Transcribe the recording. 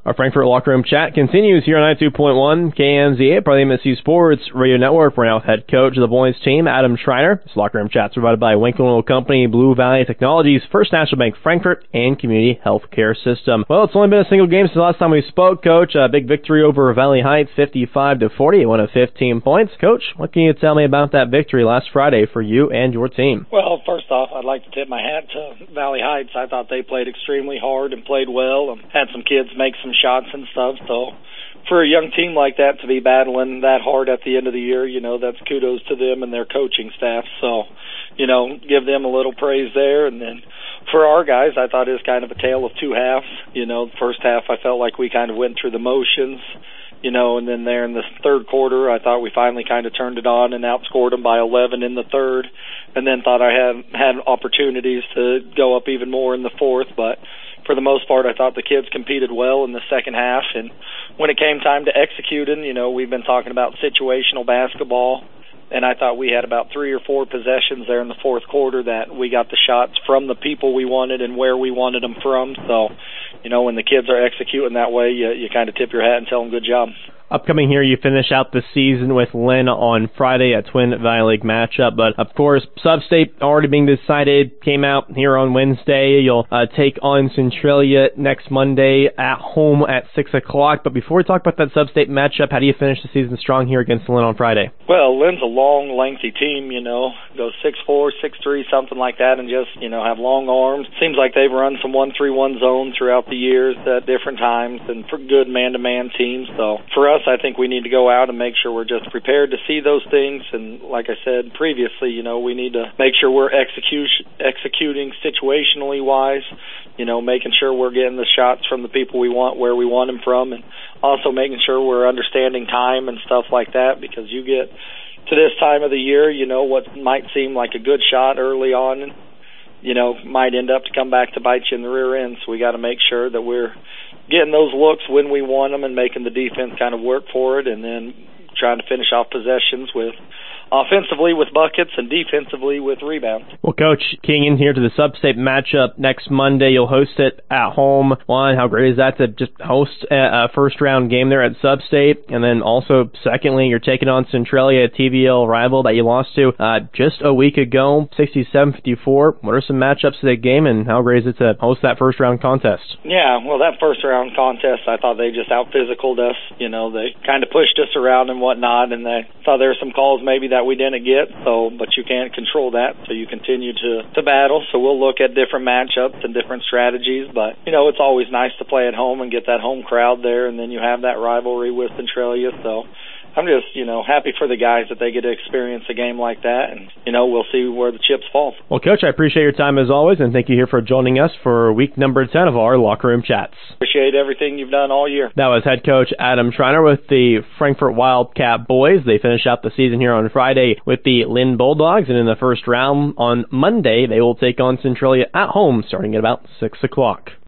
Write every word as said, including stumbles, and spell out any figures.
Our Frankfort Locker Room Chat continues here on ninety-two point one K M Z A, part of the M S U Sports Radio Network. We're now with head coach of the boys team, Adam Schreiner. This Locker Room Chat's provided by Winkle and Oil Company, Blue Valley Technologies, First National Bank Frankfort, and Community Healthcare System. Well, it's only been a single game since the last time we spoke, Coach. A big victory over Valley Heights, fifty-five to forty, one of fifteen points. Coach, what can you tell me about that victory last Friday for you and your team? Well, first off, I'd like to tip my hat to Valley Heights. I thought they played extremely hard and played well and had some kids make some shots and stuff. So for a young team like that to be battling that hard at the end of the year, you know, that's kudos to them and their coaching staff. So, you know, give them a little praise there. And then for our guys, I thought it was kind of a tale of two halves. You know, the first half I felt like we kind of went through the motions, you know, and then there in the third quarter, I thought we finally kind of turned it on and outscored them by eleven in the third, and then thought I had had opportunities to go up even more in the fourth. But for the most part, I thought the kids competed well in the second half, and when it came time to executing, you know, we've been talking about situational basketball, and I thought we had about three or four possessions there in the fourth quarter that we got the shots from the people we wanted and where we wanted them from. So, you know, when the kids are executing that way, you, you kind of tip your hat and tell them good job. Upcoming here, you finish out the season with Lynn on Friday, a Twin Valley League matchup. But, of course, Sub-State already being decided, came out here on Wednesday. You'll uh, take on Centralia next Monday at home at six o'clock. But before we talk about that Sub-State matchup, how do you finish the season strong here against Lynn on Friday? Well, Lynn's a long, lengthy team, you know, goes six four, six three, something like that, and just, you know, have long arms. Seems like they've run some one three one zone throughout the years at different times and for good man-to-man teams. So for us, I think we need to go out and make sure we're just prepared to see those things. And like I said previously, you know, we need to make sure we're execution, executing situationally wise, you know, making sure we're getting the shots from the people we want, where we want them from, and also making sure we're understanding time and stuff like that, because you get to this time of the year, you know, what might seem like a good shot early on, you know, might end up to come back to bite you in the rear end. So we got to make sure that we're getting those looks when we want them and making the defense kind of work for it, and then trying to finish off possessions with offensively with buckets and defensively with rebounds. Well, Coach, keying in here to the Sub-State matchup next Monday, you'll host it at home. One, how great is that to just host a first-round game there at Sub-State? And then also, secondly, you're taking on Centralia, a T V L rival that you lost to uh, just a week ago, sixty-seven fifty-four. What are some matchups to that game, and how great is it to host that first-round contest? Yeah, well, that first-round contest, I thought they just out-physicaled us. You know, they kind of pushed us around and whatnot, and they thought there were some calls maybe that we didn't get, so but you can't control that, so you continue to, to battle. So we'll look at different matchups and different strategies, but, you know, it's always nice to play at home and get that home crowd there, and then you have that rivalry with Centralia. So I'm just, you know, happy for the guys that they get to experience a game like that, and, you know, we'll see where the chips fall. Well, Coach, I appreciate your time as always, and thank you here for joining us for week number ten of our Locker Room Chats. Appreciate everything you've done all year. That was head coach Adam Schreiner with the Frankfort Wildcat boys. They finish out the season here on Friday with the Lynn Bulldogs, and in the first round on Monday, they will take on Centralia at home starting at about six o'clock.